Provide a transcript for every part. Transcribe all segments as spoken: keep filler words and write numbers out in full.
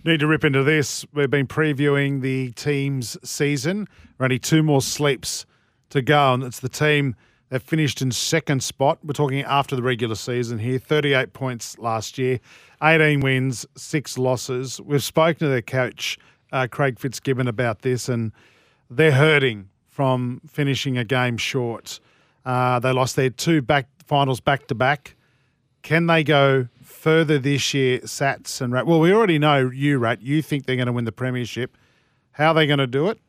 Need to rip into this. We've been previewing the team's season. We're only two more sleeps to go, and it's the team that finished in second spot. We're talking after the regular season here. thirty-eight points last year, eighteen wins, six losses. We've spoken to their coach, uh, Craig Fitzgibbon, about this, and they're hurting from finishing a game short. Uh, they lost their two back finals back-to-back. Can they go further this year, Sats and Rat? Well, we already know you, Rat. You think they're going to win the premiership. How are they going to do it?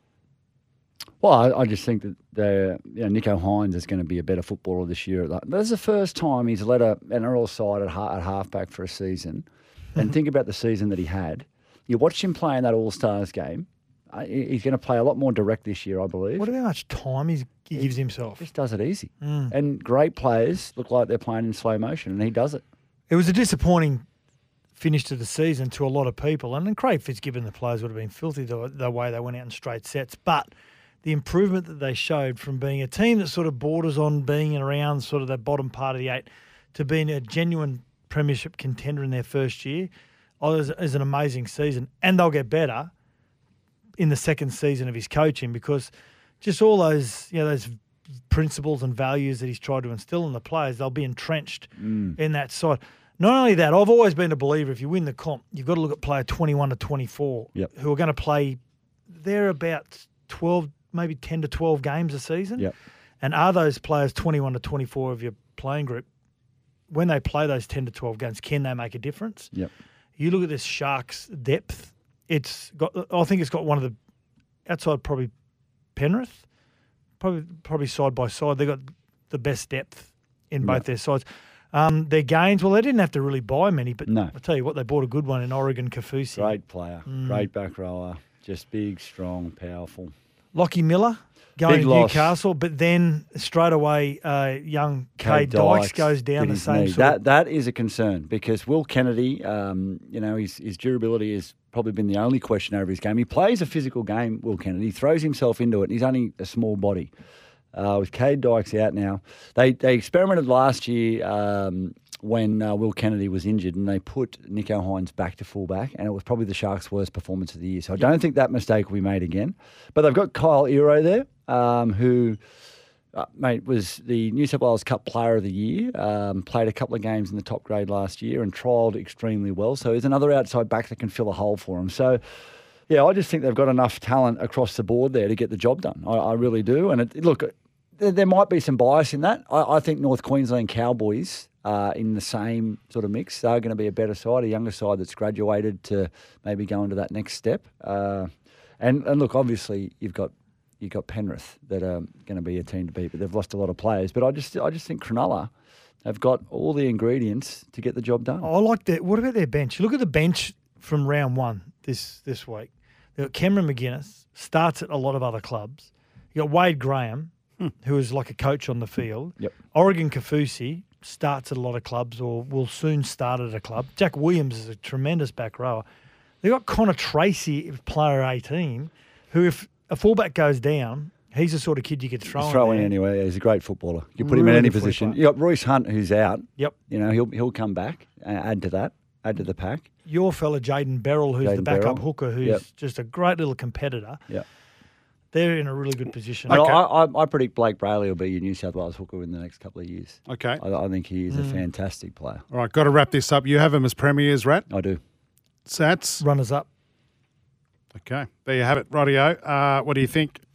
Well, I, I just think that the you know, Nicho Hynes is going to be a better footballer this year. That's the first time he's led a, an N R L side at, at halfback for a season. And think about the season that he had. You watched him play in that All-Stars game. Uh, he's going to play a lot more direct this year, I believe. What about how much time he's, he gives himself? He just does it easy. Mm. And great players look like they're playing in slow motion, and he does it. It was a disappointing finish to the season to a lot of people. And then Craig Fitzgibbon, the players would have been filthy the, the way they went out in straight sets. But the improvement that they showed from being a team that sort of borders on being around sort of that bottom part of the eight to being a genuine premiership contender in their first year oh, is, is an amazing season. And they'll get better in the second season of his coaching because just all those, you know, those principles and values that he's tried to instill in the players, they'll be entrenched Mm. in that side. Not only that, I've always been a believer if you win the comp, you've got to look at player twenty-one to twenty-four Yep. who are going to play, they're about twelve, maybe ten to twelve games a season. Yep. And are those players twenty-one to twenty-four of your playing group, when they play those ten to twelve games, can they make a difference? Yep. You look at this Sharks depth, it's got, I think it's got one of the, outside probably Penrith, probably probably side by side, they've got the best depth in both Yep. their sides. Um, their gains, well, they didn't have to really buy many, but No. I'll tell you what, they bought a good one in Oregon Kafusi. Great player, Mm. great back rower, just big, strong, powerful. Lockie Miller going Big to loss. Newcastle, but then straight away, uh, young Cade Dykes goes down with the his same knee. sort That of- that is a concern because Will Kennedy, um, you know, his his durability has probably been the only question over his game. He plays a physical game, Will Kennedy. He throws himself into it, and he's only a small body. Uh, with Cade Dykes out now, they they experimented last year um, when uh, Will Kennedy was injured, and they put Nicho Hynes back to fullback, and it was probably the Sharks' worst performance of the year. So I don't think that mistake will be made again. But they've got Kyle Ero there, um, who, uh, mate, was the New South Wales Cup Player of the Year, um, played a couple of games in the top grade last year and trialled extremely well. So he's another outside back that can fill a hole for him. So, yeah, I just think they've got enough talent across the board there to get the job done. I, I really do. And it, look, there, there might be some bias in that. I, I think North Queensland Cowboys uh, in the same sort of mix. They're going to be a better side, a younger side that's graduated to maybe go into that next step. Uh, and, and look, obviously you've got you've got Penrith that are going to be a team to beat, but they've lost a lot of players. But I just I just think Cronulla have got all the ingredients to get the job done. I like that. What about their bench? Look at the bench from round one this this week. They've got Cameron McGuinness, starts at a lot of other clubs. You got Wade Graham, hmm. who is like a coach on the field. Yep. Oregon Kafusi starts at a lot of clubs or will soon start at a club. Jack Williams is a tremendous back rower. They've got Connor Tracy, player eighteen, who if a fullback goes down, he's the sort of kid you could throw, throw in there. anyway. He's a great footballer. You put him Really in any good position. footballer. You got Royce Hunt, who's out. Yep. You know, he'll he'll come back, uh, add to that, add to the pack. Your fella Jaden Beryl, who's the Jayden backup Beryl. hooker, who's Yep. just a great little competitor. Yeah. They're in a really good position. Okay. Okay. I, I, I predict Blake Brayley will be your New South Wales hooker in the next couple of years. Okay. I, I think he is Mm. a fantastic player. All right, got to wrap this up. You have him as premiers, Rat? I do. Sats? Runners up. Okay, there you have it. Rightio. Uh, what do you think?